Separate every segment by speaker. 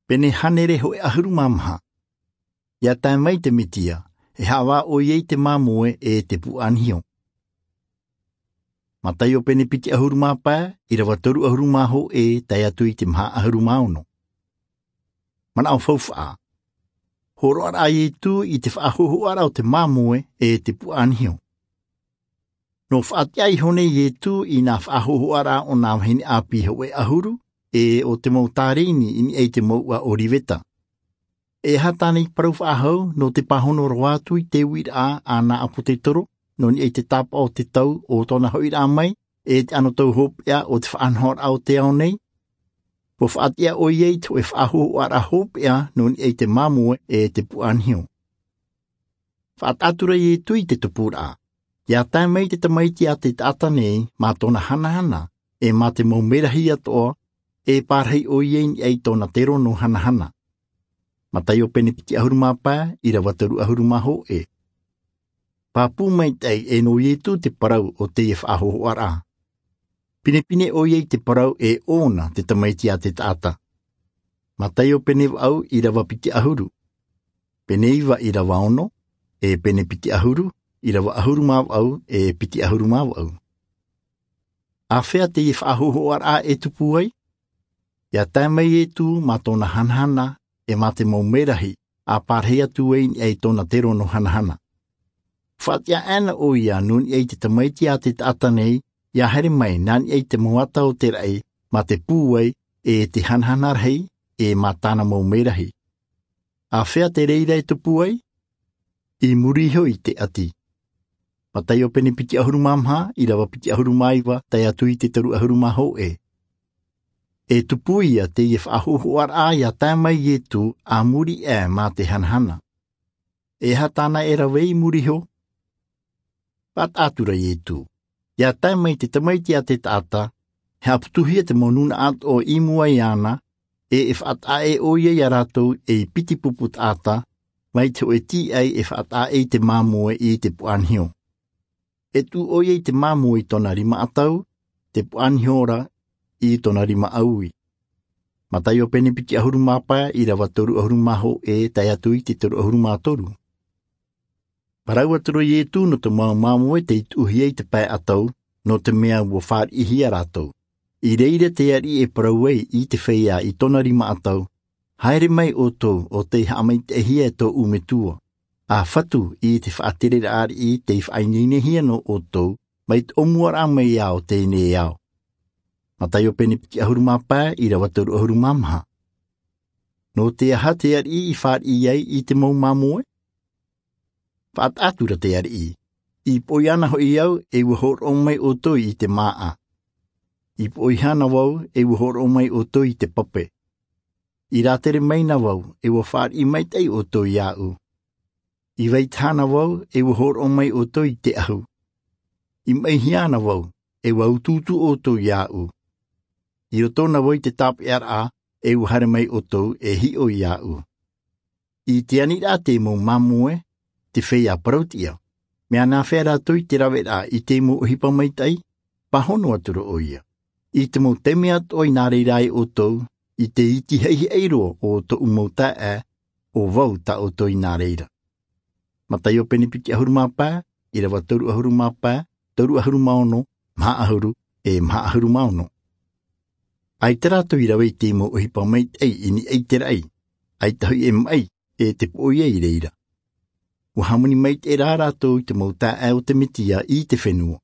Speaker 1: Pene hanere ho e ahuru mamha. Ia tai mai te mitia, e hawa o iei te mamoe e te puanhio. Matai o pene piti ahuru mapa, I rawa toru ahuru maho e tai atu I te maha ahuru maono. Mana au faufa. Horo ara ai tu I te whaahoho ara o te mamoe e te puanhio. No whaatiai hone I tu I nga whaahoho ara o nga hini api ho e ahuru, e o te mau tārini ini e te maua o riveta. E hatani parau whaahau no te pahono roatu I te wira a nga apo te toro, no ni e te tapa o te tau o tona hoira mai, e te ano tau hopea o te whaanhor au te au nei. Po whaatia o iei to e whaahoho ara hopea no ni e te mamue e te puanhio. Whaatatura I tui te tupura. Ia tai mai te tamaiti a te tata nei, mā tona hana, e mā te maumerahi atoa, e pārhei o iei ni ei tona tero no hana. Matai o pene piti ahuru mapa, I rawa toru ahuru maho e. Pāpū mai tei e no ietu te parau o te e whaahoho ara. Pine o iei te parau e ona te tamaiti a te tata. Matai o pene au I rawa piti ahuru. Pene iwa I rawa ono, e pene piti ahuru, I rawa ahuru mau au e piti ahuru mau au. A whea te e whaahoho ara e tupu ai? Ia tai mai e tu mā tōna hanahana e mā te maumerahi a pārhea tu e tōna tero no hanahana. Whaatia ana o ia nun e te tamaiti a te tata nei, ia here mai nan e te moata o te rai mā te pūai e te hanahana rei e mā tāna maumerahi. A whea te reira e tupu ai? I muriho I te ati. Matai o pene piti ahuru mamha, I rawa piti ahuru maiwa, tai atu I te taru ahuru maho e. E tupu ia te e whaahoho ara ia tai mai e tu a muri e mā te hanahana. E hatana e rawei muriho? Pat atura e tu. Ia tai mai te tamaiti a te tata, he aputuhia te monuna at o imua I ana, e whaata e o ia ratou e piti puput ata, mai te o e ti ai e whaata e te mamoe I te puanhio. E tu o iei te mamoe I tona rima atau, te puanhio ra I tona rima aui. Matai o pene piti ahuru mapa I rawa toru ahuru maho e tai atu I te toru ahuru mātoru. Parau aturo I tu no te mamoe te ituhiei te pai atau, no te mea ua whaar ihi a ratou. I reira te ari e parauei I te whaia I tona rima atau, haere mai o tō o te haamai te hia tō umetua. A whatu I te whaaterera ari I te whainine hia no o tō, mai te omuara mai au te ne au. Matai o pene piti ahuru mapa I rawa toru ahuru mamha. No te aha te ari I whaar I te mau mamoe? Whaat atura te ari I poiana ho I au e wahor o mai o tō I te maa. I poihana wau e wahor o mai o tō I te pape. I rātere mai na wau e wawhaar I mai tei o tō I au. I waitana wau e wahor o mai o tō I te ahu. I maihiana wau e wau tūtu o tō I au. I o tōna wau te tāpe ara e wahare mai o tō e hi o I au. I te anira te mo mamoe, te whea parautia. Mea nā whera tui te rawera I te mo uhipa mai tai, pahono atura o ia. I te mo teme ato I nā reirai o tō, I te iti hei eiro o tō umauta e, o wau ta o tō I nā reira. Matai o pene piti ahuru mapa, I rawa toru ahuru mapa, toru ahuru maono, maha ahuru e maha ahuru maono. Ai te rato I rawa I te mo uhipa mai tai ini ei te rai, ai tahui e mai e te poia I reira. Wahamuni mai te rā rato I te mauta e o te mitia I te whenua.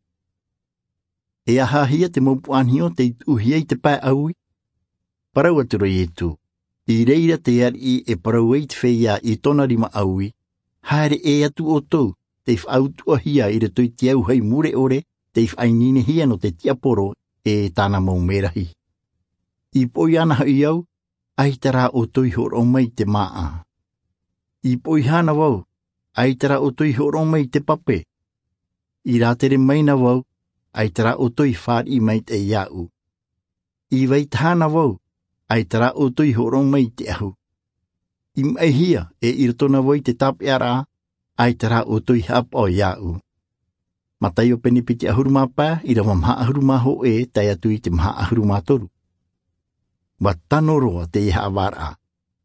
Speaker 1: E ahahia te maupuanhio te uhia I te pai aui. Parau atura I tu, I reira te ari e parau e te whea I tona rima aui, haere e atu o tau, te whautua hia I rato I te au hei mure ore, te whainine hia no te tiaporo e tāna maumerahi. I poi ana hai au, ai tara o tui horo mai te maa. I poi hana wau, ai tara o tui horo mai te pape. I rātere mai na wau, ai tara o tui whāri mai te iau. I wait hana wau, ai tara o tui horo mai te ahu. I mai hia e irtona wai te tape ara, ai tara o tui hap o iau. Matai o penipiti ahuru mapa, I rawa maha ahuru maho tai atu I te maha ahuru mātoru. Wa tano roa te iha awara.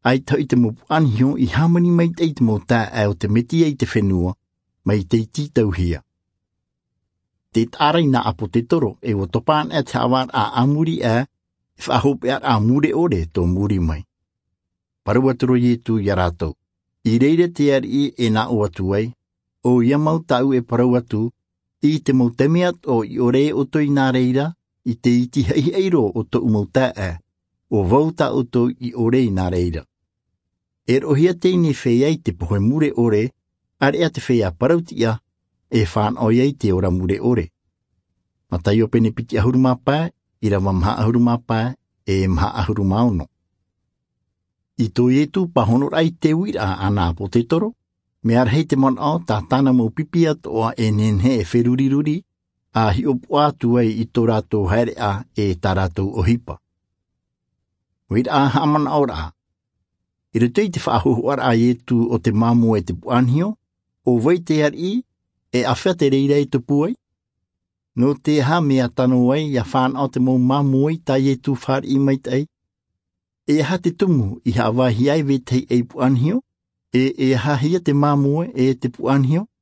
Speaker 1: ai tau I te mo puanhio I hamani mai te mo tā au te meti I te whenua, mai te titau hia. Te tārai na apo te toro e o topaan e te awar a amuri e, whahope at a mure ore tō muri mai. Parua toro Ietu I rātou. I reire te ari e na o atu ai, o ia mau tau e parau atu, I te mau temiat o I ore o to I nā reira, I te iti hei eiro o to umau tā e, o vauta o to I ore I nā reira. E rohia teine wheiai te pohe mure ore, are a te wheia parautia, e whaan o iei te ora mure ore. Matai o pene piki ahuru mapā, I rawa maha ahuru mapā, e maha ahuru maono. I tō Ietu pahonor ai te wira ana po te toro, me arhei te mon o tā tāna mo pipiat o e nenhe e wheruriruri, a hi opu atu ai I tō rātou haere a e tā rātou o hipa. Wira a haman aura. I rutei te whaahuhuar a Ietu o te mamu e te puanhio, o vai te ari e awhia te reira I te puai. No te ha mea tano ai ia whaan o te mau mamu ai ta Ietu whar I mai tei. E ha te tumu I ha wahi ai vetei e puanhio, e ha hia te mamu e te puanhio.